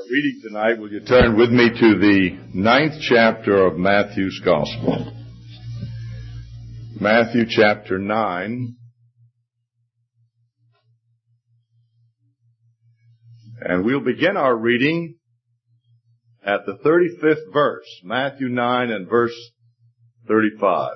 reading tonight, will you turn with me to the 9th chapter of Matthew's Gospel. Matthew chapter 9. And we'll begin our reading at the 35th verse, Matthew 9 and verse 35.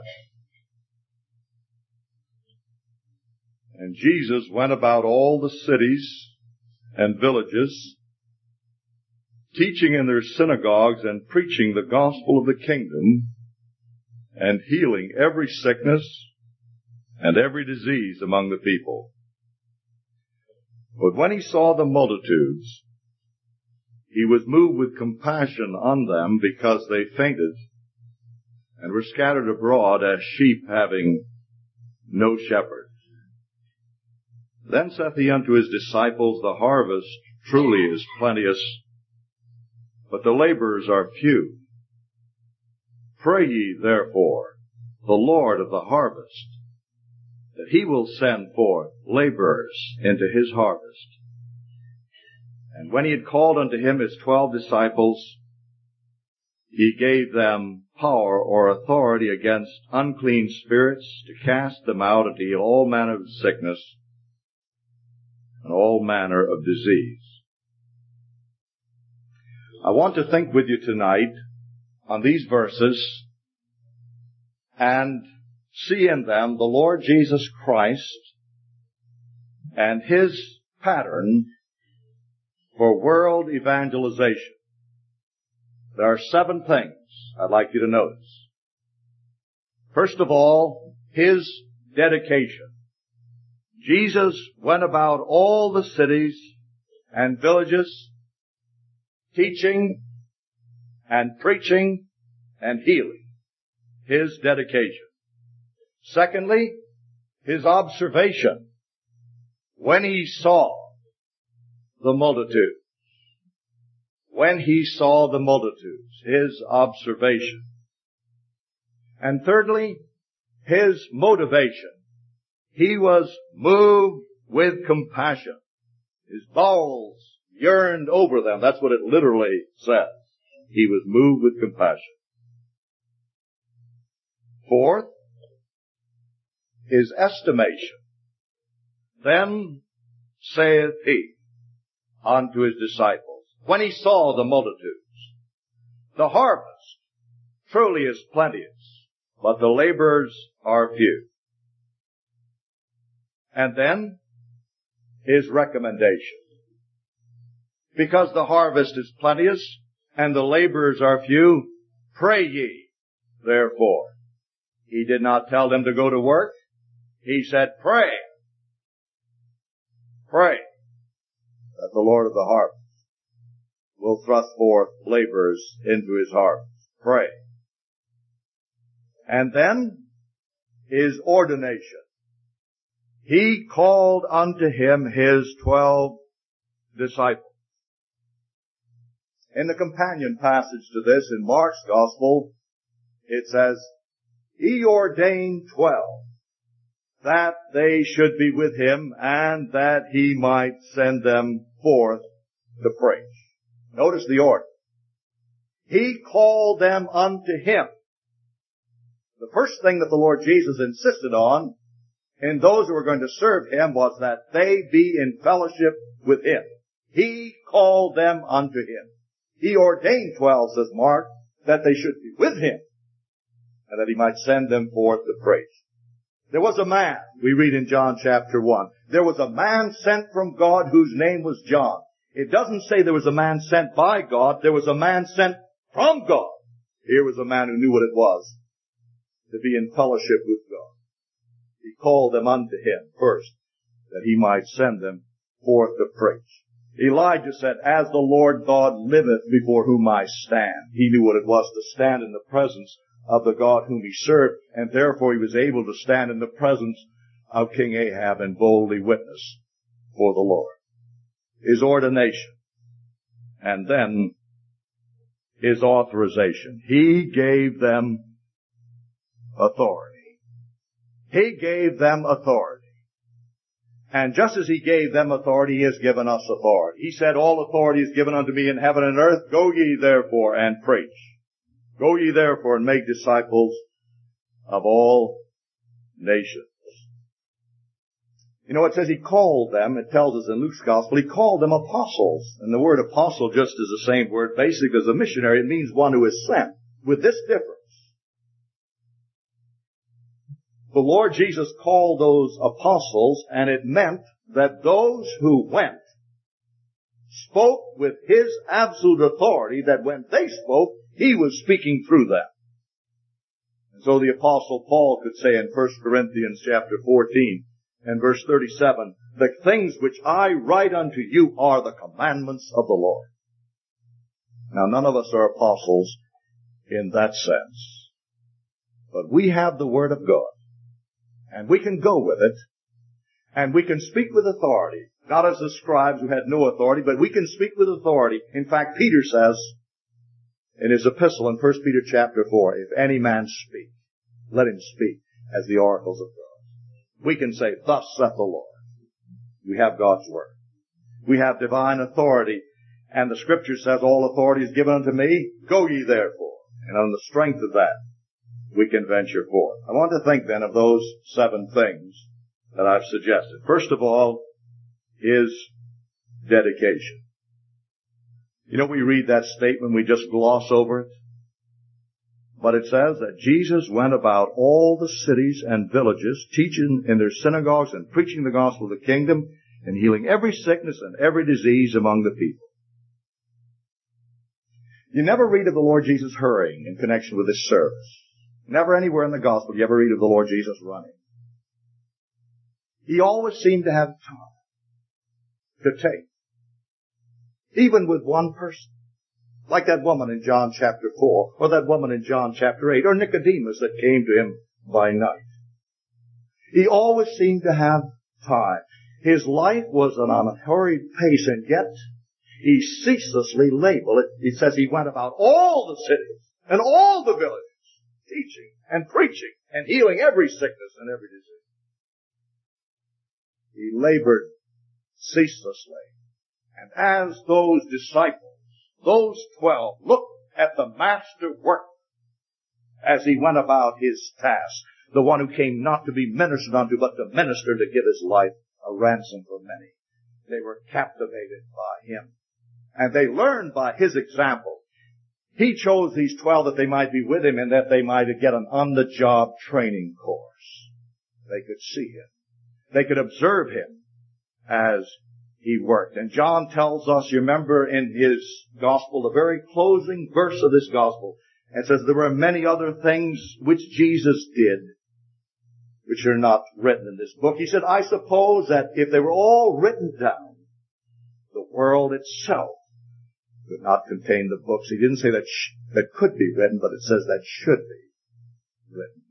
And Jesus went about all the cities and villages, teaching in their synagogues and preaching the gospel of the kingdom, and healing every sickness and every disease among the people. But when he saw the multitudes, he was moved with compassion on them, because they fainted and were scattered abroad as sheep having no shepherd. Then saith he unto his disciples, The harvest truly is plenteous, but the laborers are few. Pray ye therefore the Lord of the harvest, that he will send forth laborers into his harvest. And when he had called unto him his 12 disciples, he gave them power or authority against unclean spirits, to cast them out and to heal all manner of sickness and all manner of disease. I want to think with you tonight on these verses and see in them the Lord Jesus Christ and his pattern for world evangelization. There are 7 things I'd like you to notice. First of all, his dedication. Jesus went about all the cities and villages, teaching and preaching and healing. His dedication. Secondly, his observation. When he saw the multitude. When he saw the multitudes. His observation. And thirdly, his motivation. He was moved with compassion. His bowels yearned over them. That's what it literally says. He was moved with compassion. Fourth, his estimation. Then saith he unto his disciples, when he saw the multitudes, The harvest truly is plenteous, but the laborers are few. And then his recommendation. Because the harvest is plenteous and the laborers are few, pray ye therefore. He did not tell them to go to work. He said, pray. Pray that the Lord of the harvest will thrust forth laborers into his harvest. Pray. And then his ordination. He called unto him his 12 disciples. In the companion passage to this in Mark's Gospel, it says, He ordained 12, that they should be with him, and that he might send them forth to preach. Notice the order. He called them unto him. The first thing that the Lord Jesus insisted on in those who were going to serve him was that they be in fellowship with him. He called them unto him. He ordained 12, says Mark, that they should be with him, and that he might send them forth to preach. There was a man, we read in John chapter 1, there was a man sent from God whose name was John. It doesn't say there was a man sent by God, there was a man sent from God. Here was a man who knew what it was to be in fellowship with God. He called them unto him first, that he might send them forth to preach. Elijah said, As the Lord God liveth before whom I stand. He knew what it was to stand in the presence of the God whom he served, and therefore he was able to stand in the presence of King Ahab and boldly witness for the Lord. His ordination, and then his authorization. He gave them authority. He gave them authority. And just as he gave them authority, he has given us authority. He said, all authority is given unto me in heaven and earth. Go ye therefore and preach. Go ye therefore and make disciples of all nations. You know, it says he called them, it tells us in Luke's gospel, he called them apostles. And the word apostle just is the same word basically as a missionary. It means one who is sent. With this difference. The Lord Jesus called those apostles, and it meant that those who went spoke with his absolute authority, that when they spoke, he was speaking through them. And so the apostle Paul could say in 1 Corinthians chapter 14 and verse 37, the things which I write unto you are the commandments of the Lord. Now none of us are apostles in that sense. But we have the Word of God. And we can go with it. And we can speak with authority. Not as the scribes who had no authority, but we can speak with authority. In fact, Peter says in his epistle in 1 Peter chapter 4, if any man speak, let him speak as the oracles of God. We can say, thus saith the Lord. We have God's Word. We have divine authority. And the Scripture says, all authority is given unto me. Go ye therefore. And on the strength of that, we can venture forth. I want to think then of those 7 things that I've suggested. First of all is dedication. You know, we read that statement, we just gloss over it. But it says that Jesus went about all the cities and villages, teaching in their synagogues and preaching the gospel of the kingdom and healing every sickness and every disease among the people. You never read of the Lord Jesus hurrying in connection with this service. Never anywhere in the gospel do you ever read of the Lord Jesus running. He always seemed to have time to take. Even with one person. Like that woman in John chapter 4, or that woman in John chapter 8, or Nicodemus that came to him by night. He always seemed to have time. His life was on a hurried pace, and yet he ceaselessly labored. It says he went about all the cities and all the villages, teaching and preaching and healing every sickness and every disease. He labored ceaselessly. And as those disciples, those 12, looked at the master work as he went about his task, the one who came not to be ministered unto, but to minister, to give his life a ransom for many. They were captivated by him. And they learned by his example. He chose these 12 that they might be with him and that they might get an on-the-job training course. They could see him. They could observe him as he worked. And John tells us, you remember in his gospel, the very closing verse of this gospel, it says there were many other things which Jesus did, which are not written in this book. He said, I suppose that if they were all written down, the world itself could not contain the books. He didn't say that could be written, but it says that should be written.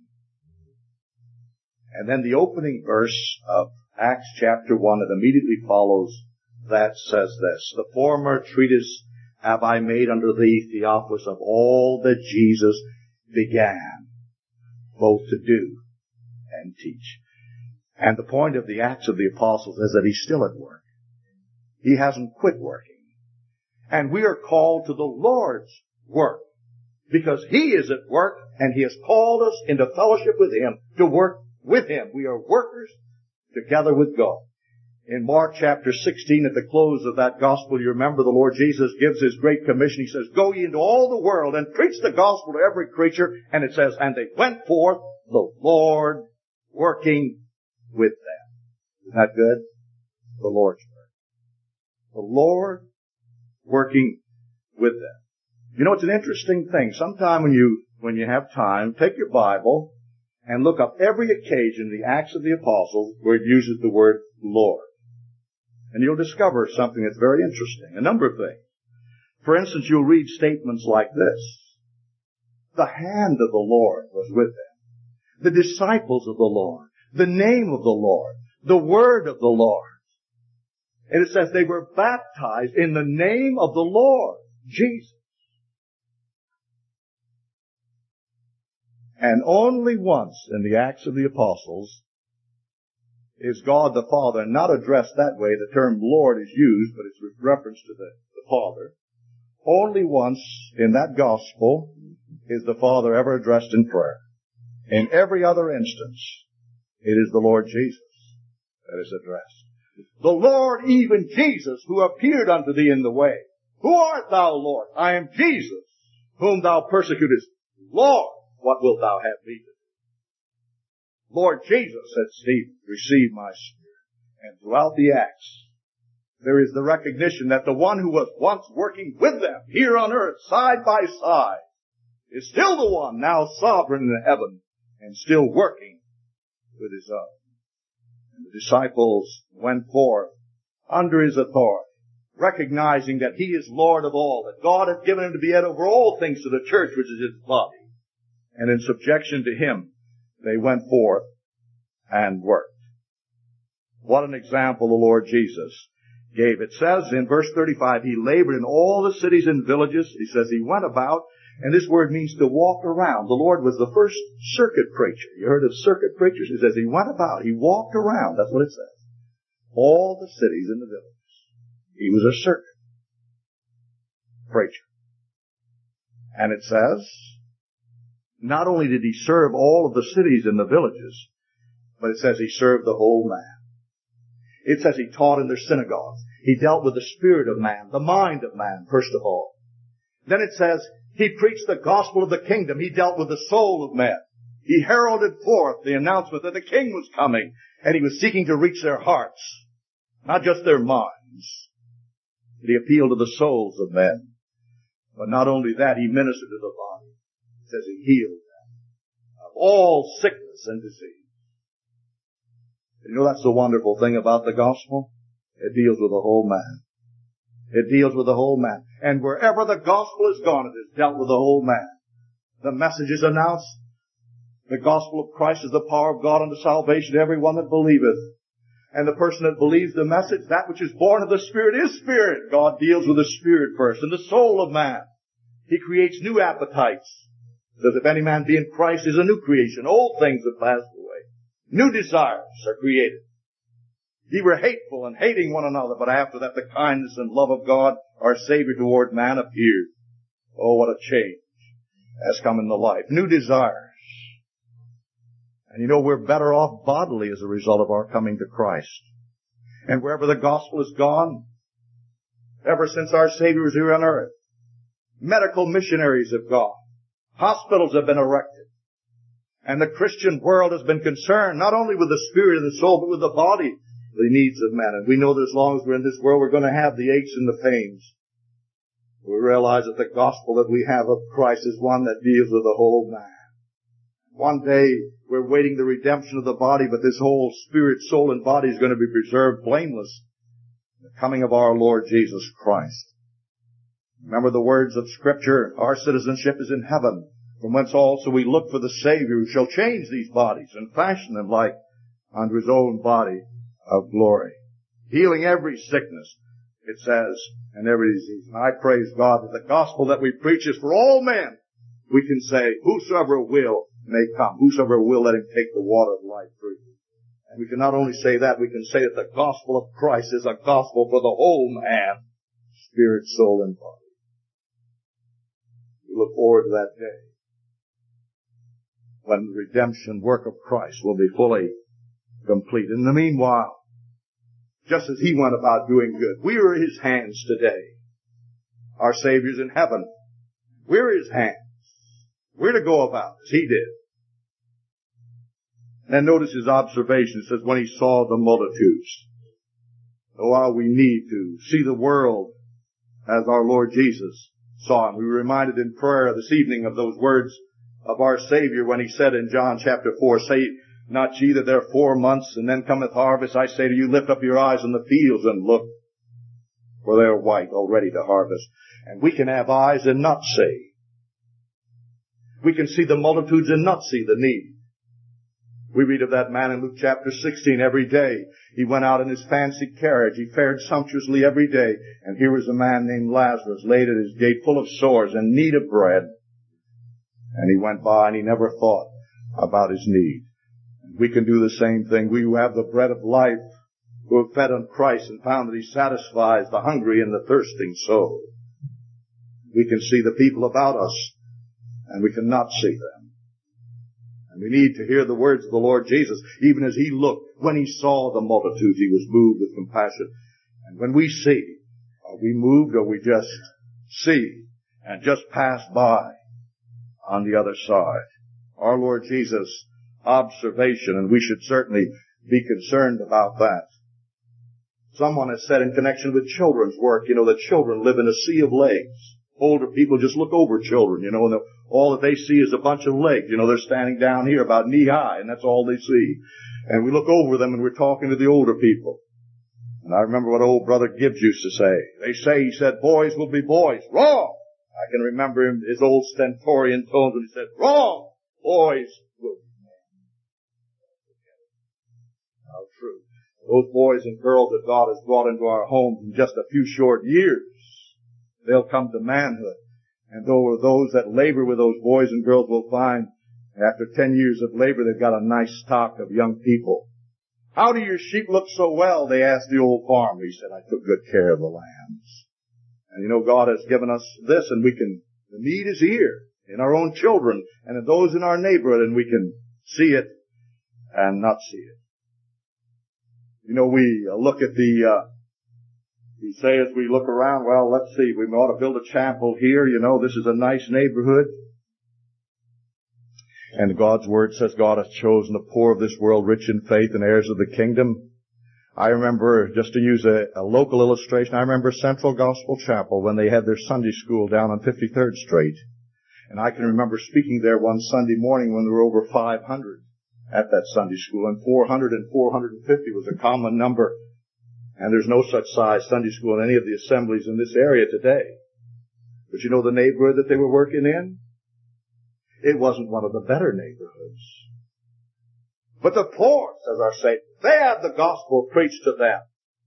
And then the opening verse of Acts chapter 1 that immediately follows that says this, the former treatise have I made unto thee, Theophilus, of all that Jesus began, both to do and teach. And the point of the Acts of the Apostles is that he's still at work. He hasn't quit working. And we are called to the Lord's work because he is at work and he has called us into fellowship with him to work with him. We are workers together with God. In Mark chapter 16, at the close of that gospel, you remember the Lord Jesus gives his great commission. He says, go ye into all the world and preach the gospel to every creature. And it says, and they went forth, the Lord working with them. Isn't that good? The Lord's work. The Lord working with them. You know, it's an interesting thing. Sometime when you have time, take your Bible and look up every occasion in the Acts of the Apostles where it uses the word Lord. And you'll discover something that's very interesting. A number of things. For instance, you'll read statements like this. The hand of the Lord was with them. The disciples of the Lord. The name of the Lord. The word of the Lord. And it says they were baptized in the name of the Lord, Jesus. And only once in the Acts of the Apostles is God the Father, and not addressed that way. The term Lord is used, but it's with reference to the Father. Only once in that gospel is the Father ever addressed in prayer. In every other instance, it is the Lord Jesus that is addressed. The Lord, even Jesus, who appeared unto thee in the way. Who art thou, Lord? I am Jesus, whom thou persecutest. Lord, what wilt thou have me to do? Lord Jesus, said Stephen, receive my spirit. And throughout the Acts, there is the recognition that the one who was once working with them here on earth, side by side, is still the one now sovereign in heaven and still working with his own. And the disciples went forth under his authority, recognizing that he is Lord of all, that God hath given him to be head over all things to the church, which is his body. And in subjection to him, they went forth and worked. What an example the Lord Jesus gave. It says in verse 35, he labored in all the cities and villages. He says he went about, and this word means to walk around. The Lord was the first circuit preacher. You heard of circuit preachers? He says he went about. He walked around. That's what it says. All the cities and the villages. He was a circuit preacher. And it says, not only did he serve all of the cities and the villages, but it says he served the whole man. It says he taught in their synagogues. He dealt with the spirit of man, the mind of man, first of all. Then it says he preached the gospel of the kingdom. He dealt with the soul of men. He heralded forth the announcement that the king was coming, and he was seeking to reach their hearts, not just their minds. But he appealed to the souls of men. But not only that, he ministered to the body. It says he healed them of all sickness and disease. You know, that's the wonderful thing about the gospel. It deals with the whole man. It deals with the whole man. And wherever the gospel is gone, it has dealt with the whole man. The message is announced. The gospel of Christ is the power of God unto salvation to everyone that believeth. And the person that believes the message, that which is born of the Spirit is spirit. God deals with the spirit first and the soul of man. He creates new appetites. Says if any man be in Christ, is a new creation. Old things have passed away. New desires are created. Ye were hateful and hating one another, but after that the kindness and love of God, our Savior toward man, appeared. Oh, what a change has come in the life. New desires. And you know, we're better off bodily as a result of our coming to Christ. And wherever the gospel is gone, ever since our Savior was here on earth, medical missionaries have gone. Hospitals have been erected. And the Christian world has been concerned not only with the spirit and the soul, but with the body, the needs of men. And we know that as long as we're in this world, we're going to have the aches and the pains. We realize that the gospel that we have of Christ is one that deals with the whole man. One day, we're waiting the redemption of the body, but this whole spirit, soul, and body is going to be preserved blameless in the coming of our Lord Jesus Christ. Remember the words of Scripture, our citizenship is in heaven, from whence also we look for the Savior who shall change these bodies and fashion them like unto his own body of glory. Healing every sickness, it says, and every disease. And I praise God that the gospel that we preach is for all men. We can say, whosoever will may come. Whosoever will, let him take the water of life freely. And we can not only say that, we can say that the gospel of Christ is a gospel for the whole man, spirit, soul, and body. We look forward to that day when the redemption work of Christ will be fully complete. In the meanwhile, just as he went about doing good, we are his hands today. Our Savior's in heaven. We're his hands. We're to go about as he did. And notice his observation. It says, when he saw the multitudes. Oh, how we need to see the world as our Lord Jesus saw him. We were reminded in prayer this evening of those words of our Savior when he said in John chapter 4, say not ye that there are 4 months and then cometh harvest. I say to you, lift up your eyes on the fields and look, for they are white, already to harvest. And we can have eyes and not see. We can see the multitudes and not see the need. We read of that man in Luke chapter 16 every day. He went out in his fancy carriage. He fared sumptuously every day. And here was a man named Lazarus laid at his gate full of sores and need of bread. And he went by and he never thought about his need. We can do the same thing. We who have the bread of life, who have fed on Christ and found that He satisfies the hungry and the thirsting soul. We can see the people about us, and we cannot see them. And we need to hear the words of the Lord Jesus. Even as He looked, when He saw the multitudes, He was moved with compassion. And when we see, are we moved or we just see and just pass by on the other side? Our Lord Jesus' observation, and we should certainly be concerned about that. Someone has said in connection with children's work, that children live in a sea of legs. Older people just look over children, and all that they see is a bunch of legs. They're standing down here about knee high, and that's all they see. And we look over them and we're talking to the older people. And I remember what old Brother Gibbs used to say. He said, boys will be boys. Wrong! I can remember him, his old stentorian tones when he said, wrong! Boys will be men. How true. Those boys and girls that God has brought into our homes in just a few short years, they'll come to manhood. And those that labor with those boys and girls will find after 10 years of labor, they've got a nice stock of young people. How do your sheep look so well? They asked the old farmer. He said, I took good care of the lambs. And God has given us this, and the need is here in our own children and in those in our neighborhood, and we can see it and not see it. We look at we say as we look around, well, let's see, we ought to build a chapel here. This is a nice neighborhood. And God's Word says God has chosen the poor of this world, rich in faith and heirs of the kingdom. I remember, just to use a local illustration, I remember Central Gospel Chapel when they had their Sunday school down on 53rd Street. And I can remember speaking there one Sunday morning when there were over 500 at that Sunday school, and 400 and 450 was a common number. And there's no such size Sunday school in any of the assemblies in this area today. But the neighborhood that they were working in? It wasn't one of the better neighborhoods. But the poor, says our Savior, they had the gospel preached to them.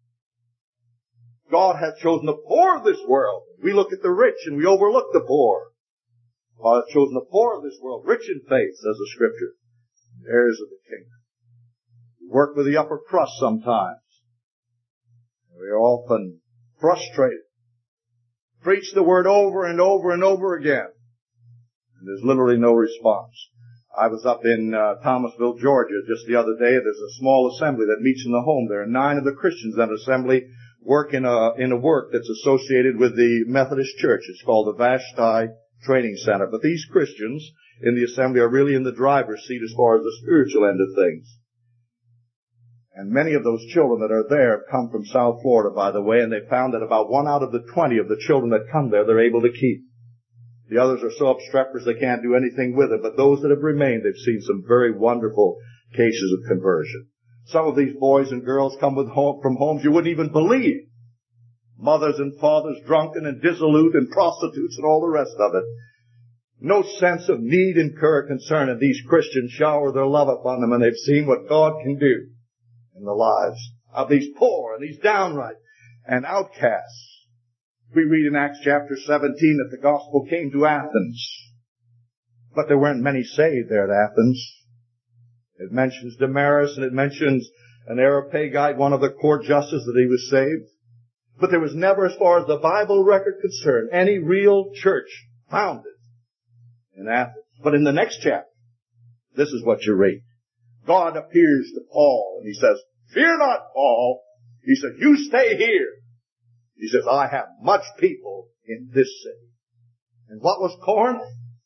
God hath chosen the poor of this world. We look at the rich and we overlook the poor. God hath chosen the poor of this world, rich in faith, says the Scripture, heirs of the kingdom. We work with the upper crust sometimes. We are often frustrated. Preach the word over and over and over again. And there's literally no response. I was up in Thomasville, Georgia, just the other day. There's a small assembly that meets in the home there. 9 of the Christians in that assembly work in a work that's associated with the Methodist Church. It's called the Vashti Training Center. But these Christians in the assembly are really in the driver's seat as far as the spiritual end of things. And many of those children that are there have come from South Florida, by the way, and they found that about 1 out of the 20 of the children that come there, they're able to keep. The others are so obstreperous they can't do anything with it. But those that have remained, they've seen some very wonderful cases of conversion. Some of these boys and girls come from homes you wouldn't even believe. Mothers and fathers drunken and dissolute and prostitutes and all the rest of it. No sense of need and concern, and these Christians shower their love upon them, and they've seen what God can do in the lives of these poor and these downright and outcasts. We read in Acts chapter 17 that the gospel came to Athens, but there weren't many saved there at Athens. It mentions Damaris, and it mentions an Areopagite, one of the court justices, that he was saved. But there was never, as far as the Bible record concerned, any real church founded in Athens. But in the next chapter, this is what you read. God appears to Paul, and he says, fear not, Paul. He said, you stay here. He says, I have much people in this city. And what was Corinth?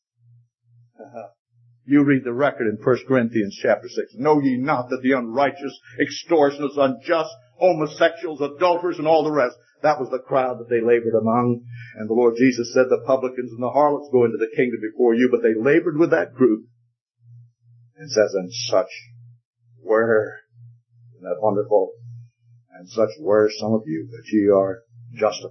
You read the record in 1 Corinthians chapter 6. Know ye not that the unrighteous, extortioners, unjust, homosexuals, adulterers, and all the rest, that was the crowd that they labored among. And the Lord Jesus said the publicans and the harlots go into the kingdom before you, but they labored with that group. And it says, and such were, isn't that wonderful? And such were some of you, that ye are justified.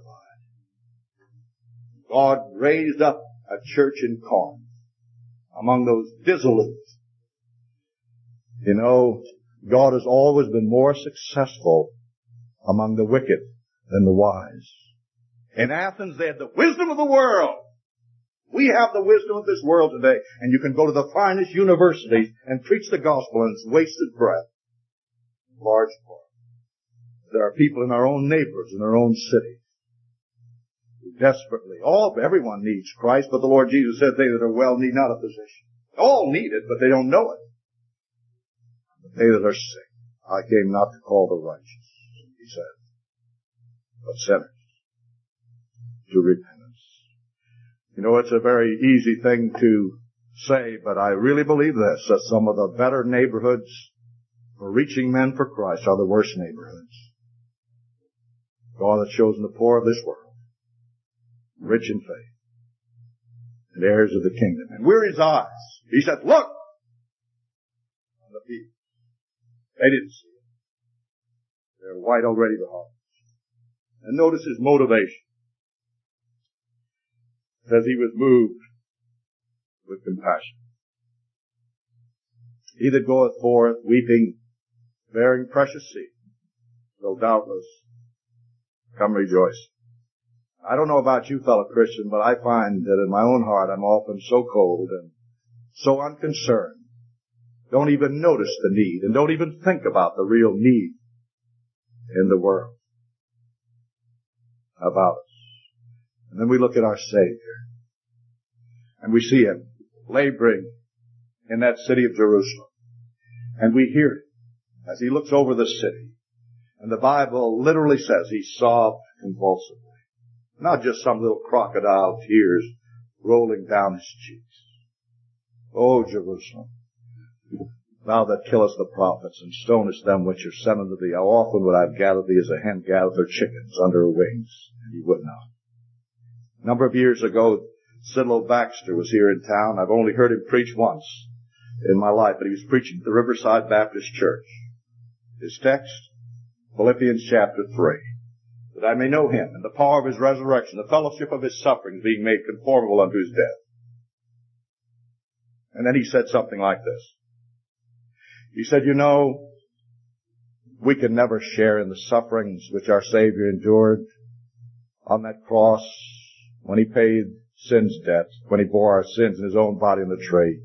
God raised up a church in Corinth among those dissolute. God has always been more successful among the wicked than the wise. In Athens, they had the wisdom of the world. We have the wisdom of this world today, and you can go to the finest universities and preach the gospel, and it's wasted breath. Large part. There are people in our own neighborhoods, in our own cities, who desperately, everyone needs Christ, but the Lord Jesus said, they that are well need not a physician. All need it, but they don't know it. But they that are sick, I came not to call the righteous, he said, but sinners to repentance. You know, it's a very easy thing to say, but I really believe this, that some of the better neighborhoods for reaching men for Christ are the worst neighborhoods. God hath chosen the poor of this world, rich in faith, and heirs of the kingdom. And we're his eyes. He said, look on the people. They didn't see it. They're white already to heart. And notice his motivation. It says he was moved with compassion. He that goeth forth weeping, bearing precious seed, will doubtless come rejoicing. I don't know about you, fellow Christian, but I find that in my own heart I'm often so cold and so unconcerned. Don't even notice the need and don't even think about the real need in the world about us. And then we look at our Savior and we see him laboring in that city of Jerusalem. And we hear it as he looks over the city. And the Bible literally says he sobbed convulsively. Not just some little crocodile tears rolling down his cheeks. O Jerusalem, thou that killest the prophets and stonest them which are sent unto thee, how often would I have gathered thee as a hen gathereth her chickens under her wings? And he would not. A number of years ago, Sidlow Baxter was here in town. I've only heard him preach once in my life, but he was preaching at the Riverside Baptist Church. His text, Philippians chapter 3, that I may know him and the power of his resurrection, the fellowship of his sufferings, being made conformable unto his death. And then he said something like this. He said, you know, we can never share in the sufferings which our Savior endured on that cross when he paid sin's debt, when he bore our sins in his own body on the tree.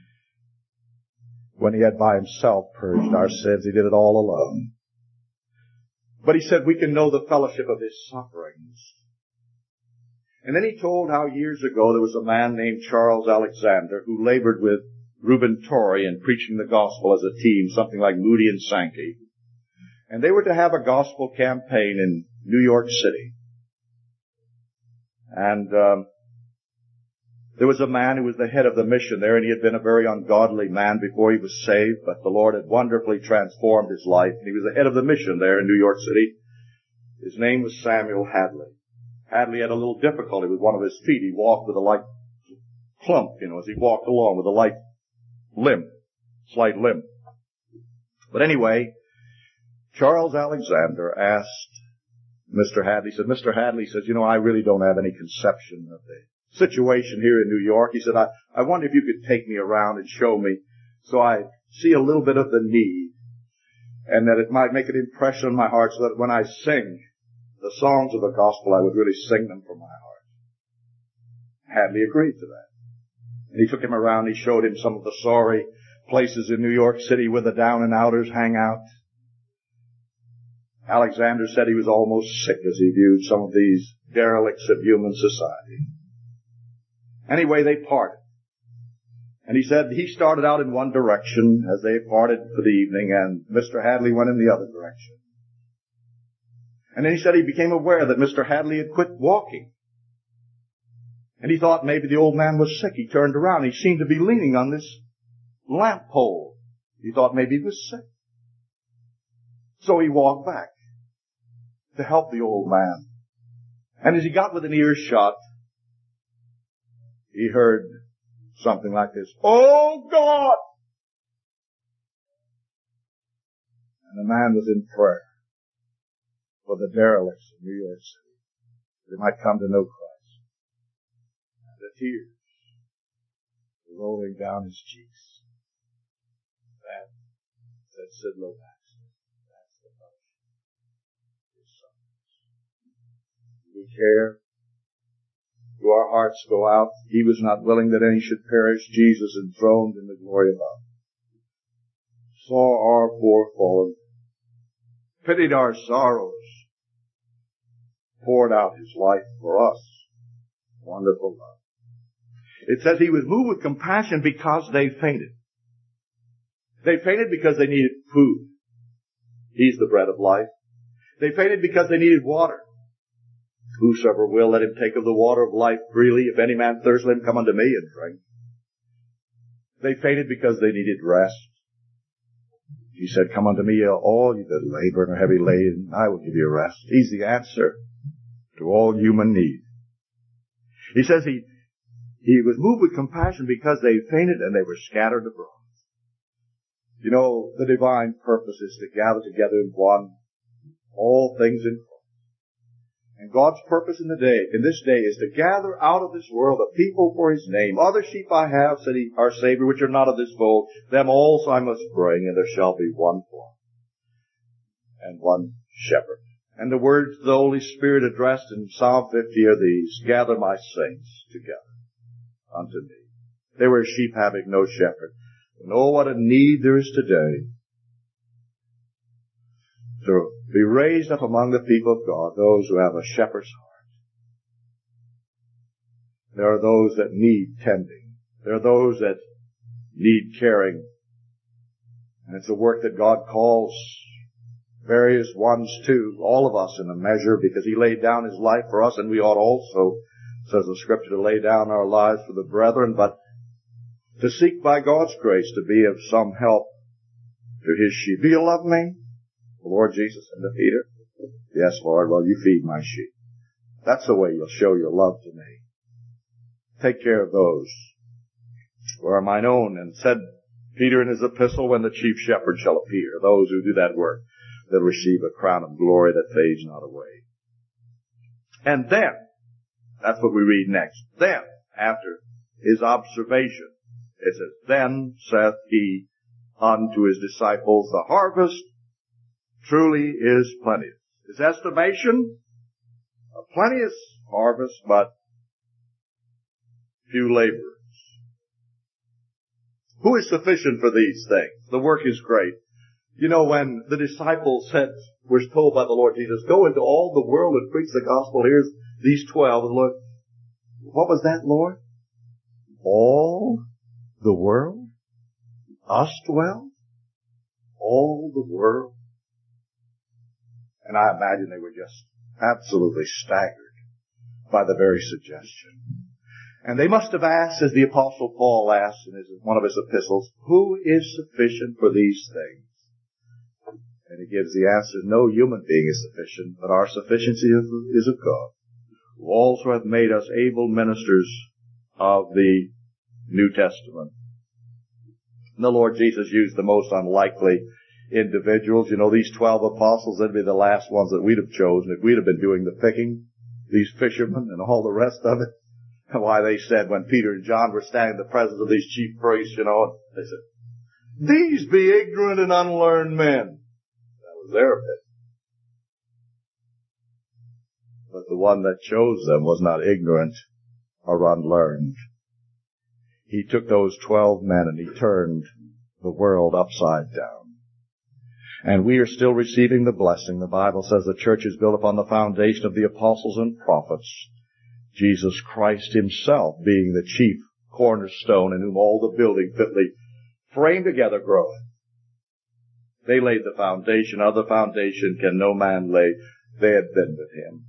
When he had by himself purged our sins, he did it all alone. But he said we can know the fellowship of his sufferings. And then he told how years ago there was a man named Charles Alexander who labored with Reuben Torrey in preaching the gospel as a team, something like Moody and Sankey. And they were to have a gospel campaign in New York City. And there was a man who was the head of the mission there, and he had been a very ungodly man before he was saved, but the Lord had wonderfully transformed his life. And he was the head of the mission there in New York City. His name was Samuel Hadley. Hadley had a little difficulty with one of his feet. He walked with a light clump, as he walked along with a light slight limp. But anyway, Charles Alexander asked Mr. Hadley, he said, Mr. Hadley says, I really don't have any conception of the situation here in New York. He said, I wonder if you could take me around and show me so I see a little bit of the need and that it might make an impression on my heart so that when I sing the songs of the gospel, I would really sing them from my heart. Hadley agreed to that. And he took him around. He showed him some of the sorry places in New York City where the down and outers hang out. Alexander said he was almost sick as he viewed some of these derelicts of human society. Anyway, they parted. And he said he started out in one direction as they parted for the evening, and Mr. Hadley went in the other direction. And then he said he became aware that Mr. Hadley had quit walking. And he thought maybe the old man was sick. He turned around. He seemed to be leaning on this lamp pole. He thought maybe he was sick. So he walked back to help the old man. And as he got within earshot, he heard something like this, "Oh God!" And the man was in prayer for the derelicts of New York City, that they might come to know Christ. And the tears were rolling down his cheeks. That, said Sidlow Baxter, that's the fellowship of his sufferings. Do we care? Do our hearts go out. He was not willing that any should perish. Jesus enthroned in the glory above. Saw our poor fallen, pitied our sorrows, poured out his life for us. Wonderful love. It says he was moved with compassion because they fainted. They fainted because they needed food. He's the bread of life. They fainted because they needed water. Whosoever will, let him take of the water of life freely. If any man thirst, let him come unto me and drink. They fainted because they needed rest. He said, come unto me, all you that labor and are heavy laden, I will give you rest. He's the answer to all human need. He says he was moved with compassion because they fainted and they were scattered abroad. You know, the divine purpose is to gather together in one, all things in Christ. And God's purpose in this day is to gather out of this world a people for his name. Other sheep I have, said our Savior, which are not of this fold. Them also I must bring, and there shall be one flock and one shepherd. And the words the Holy Spirit addressed in Psalm 50 are these: gather my saints together unto me. They were sheep having no shepherd. And oh, what a need there is today to be raised up among the people of God, those who have a shepherd's heart. There are those that need tending. There are those that need caring. And it's a work that God calls various ones to, all of us in a measure, because he laid down his life for us, and we ought also, says the Scripture, to lay down our lives for the brethren, but to seek by God's grace to be of some help to his sheep. Do you love me? The Lord Jesus said to Peter, yes, Lord, well, you feed my sheep. That's the way you'll show your love to me. Take care of those who are mine own. And said Peter in his epistle, when the chief shepherd shall appear, those who do that work, they'll receive a crown of glory that fades not away. And then, that's what we read next. Then, after his observation, it says, then saith he unto his disciples, the harvest truly is plenteous. His estimation, a plenteous harvest, but few laborers. Who is sufficient for these things? The work is great. You know, when the disciples were told by the Lord Jesus, go into all the world and preach the gospel, here's these 12, and Lord, what was that, Lord? All the world? Us 12? All the world? And I imagine they were just absolutely staggered by the very suggestion. And they must have asked, as the Apostle Paul asked in one of his epistles, who is sufficient for these things? And he gives the answer, no human being is sufficient, but our sufficiency is of God, who also hath made us able ministers of the New Testament. And the Lord Jesus used the most unlikely individuals. You know, these 12 apostles, they'd be the last ones that we'd have chosen if we'd have been doing the picking. These fishermen and all the rest of it. Why, they said when Peter and John were standing in the presence of these chief priests, you know, they said, these be ignorant and unlearned men. That was their opinion. But the one that chose them was not ignorant or unlearned. He took those 12 men and he turned the world upside down. And we are still receiving the blessing. The Bible says the church is built upon the foundation of the apostles and prophets, Jesus Christ himself being the chief cornerstone, in whom all the building fitly framed together groweth. They laid the foundation. Other foundation can no man lay. They had been with him.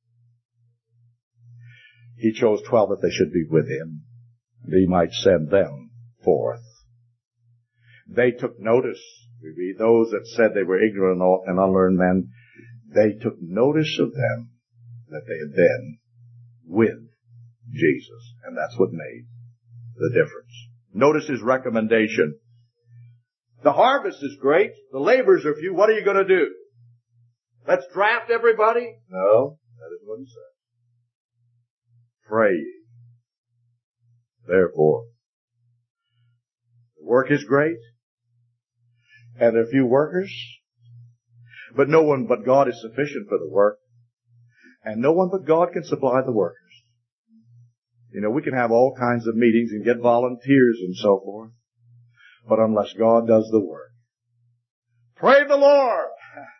He chose 12 that they should be with him, and he might send them forth. They took notice. We read those that said they were ignorant and unlearned men. They took notice of them that they had been with Jesus. And that's what made the difference. Notice his recommendation. The harvest is great. The laborers are few. What are you going to do? Let's draft everybody? No, that isn't what he said. Pray ye. Therefore, the work is great. And there are few workers, but no one but God is sufficient for the work, and no one but God can supply the workers. You know, we can have all kinds of meetings and get volunteers and so forth. But unless God does the work, pray the Lord.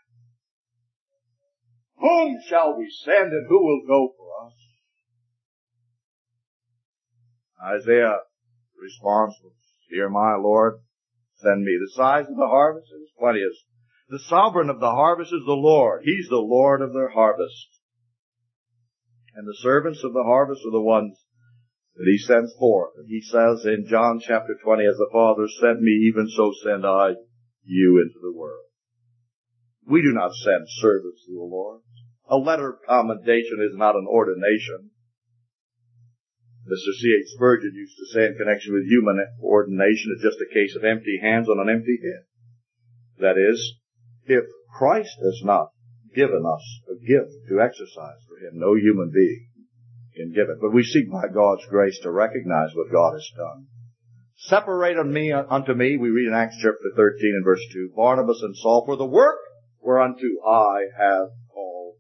Whom shall we send and who will go for us? Isaiah's response was, Here, my Lord, send me. The size of the harvest is plenteous. The sovereign of the harvest is the Lord. He's the Lord of their harvest. And the servants of the harvest are the ones that He sends forth. And He says in John chapter 20, As the Father sent me, even so send I you into the world. We do not send servants to the Lord. A letter of commendation is not an ordination. Mr. C.H. Spurgeon used to say in connection with human ordination, it's just a case of empty hands on an empty head. That is, if Christ has not given us a gift to exercise for Him, no human being can give it. But we seek by God's grace to recognize what God has done. Separate unto me, we read in Acts chapter 13 and verse 2, Barnabas and Saul for the work whereunto I have called.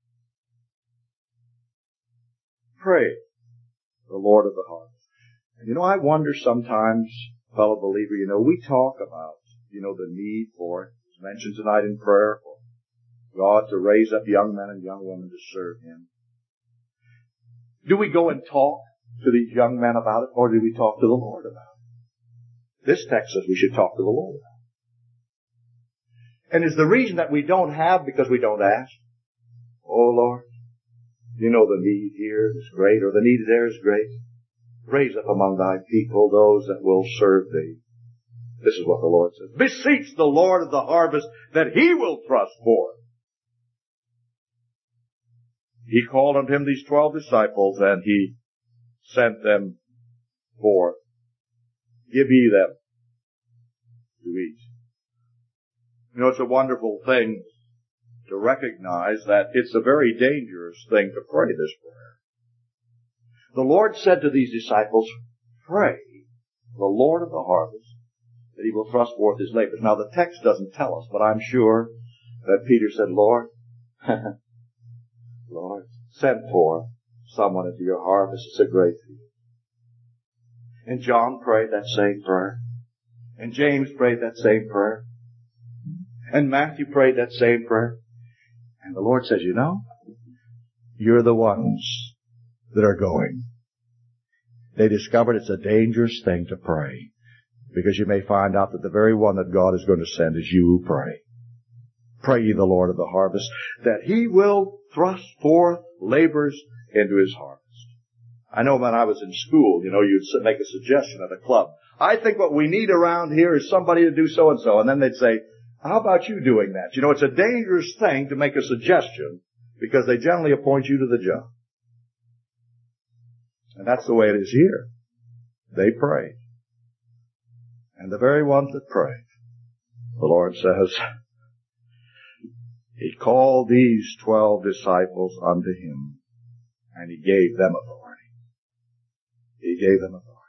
Pray the Lord of the harvest. And I wonder sometimes, fellow believer, we talk about, the need for it. It's mentioned tonight in prayer for God to raise up young men and young women to serve Him. Do we go and talk to these young men about it, or do we talk to the Lord about it? This text says we should talk to the Lord about it. And is the reason that we don't have because we don't ask? Oh Lord, you know the need here is great, or the need there is great. Raise up among thy people those that will serve thee. This is what the Lord says. Beseech the Lord of the harvest that He will thrust forth. He called unto Him these 12 disciples, and He sent them forth. Give ye them to eat. It's a wonderful thing to recognize that it's a very dangerous thing to pray this prayer. The Lord said to these disciples, pray the Lord of the harvest that He will thrust forth His labors. Now the text doesn't tell us, but I'm sure that Peter said, Lord, Lord, send forth someone into your harvest. It's a great field. And John prayed that same prayer. And James prayed that same prayer. And Matthew prayed that same prayer. And the Lord says, you're the ones that are going. They discovered it's a dangerous thing to pray, because you may find out that the very one that God is going to send is you who pray. Pray ye the Lord of the harvest that He will thrust forth laborers into His harvest. I know when I was in school, you'd make a suggestion at a club. I think what we need around here is somebody to do so and so. And then they'd say, how about you doing that? It's a dangerous thing to make a suggestion, because they generally appoint you to the job. And that's the way it is here. They prayed. And the very ones that prayed, the Lord says, He called these 12 disciples unto Him, and He gave them authority. He gave them authority.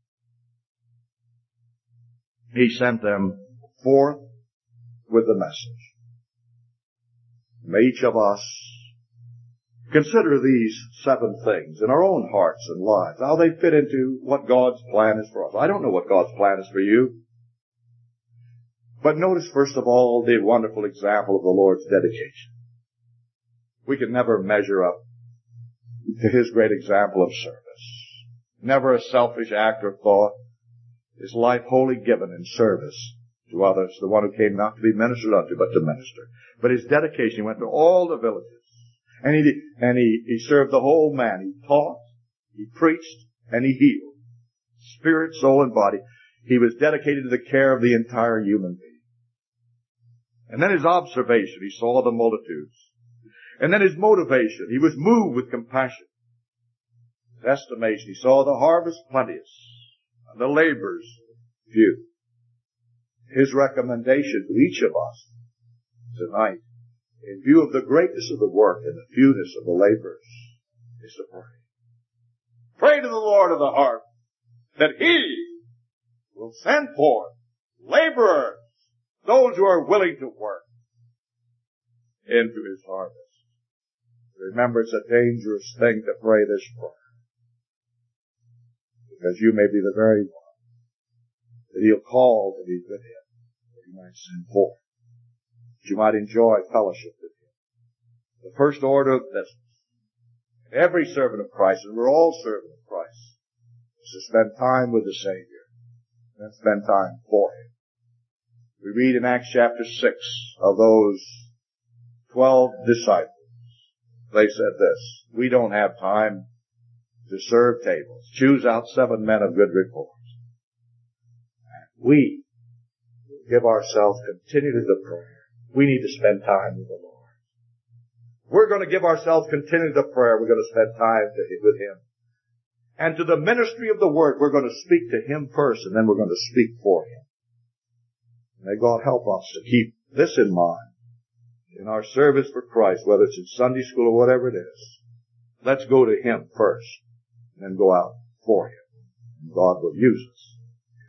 He sent them forth with the message. May each of us consider these 7 things in our own hearts and lives, how they fit into what God's plan is for us. I don't know what God's plan is for you. But notice, first of all, the wonderful example of the Lord's dedication. We can never measure up to His great example of service. Never a selfish act or thought. His life wholly given in service to others, the one who came not to be ministered unto, but to minister. But His dedication, He went to all the villages. And he served the whole man. He taught, He preached, and He healed. Spirit, soul, and body. He was dedicated to the care of the entire human being. And then His observation, He saw the multitudes. And then His motivation, He was moved with compassion. His estimation, He saw the harvest plenteous, and the labors few. His recommendation to each of us tonight, in view of the greatness of the work and the fewness of the labors, is to pray. Pray to the Lord of the harvest that He will send forth laborers, those who are willing to work, into His harvest. Remember, it's a dangerous thing to pray this prayer. because you may be the very one that He'll call to be with Him, that He might send forth, that you might enjoy fellowship with Him. The first order of business. Every servant of Christ, and we're all servants of Christ, is to spend time with the Savior and spend time for Him. We read in Acts chapter 6 of those 12 disciples. They said this, we don't have time to serve tables. Choose out 7 men of good report. And we give ourselves continually to prayer. We need to spend time with the Lord. We're going to give ourselves continually to prayer. We're going to spend time with Him. And to the ministry of the Word, we're going to speak to Him first, and then we're going to speak for Him. May God help us to keep this in mind in our service for Christ, whether it's in Sunday school or whatever it is. Let's go to Him first, and then go out for Him. And God will use us.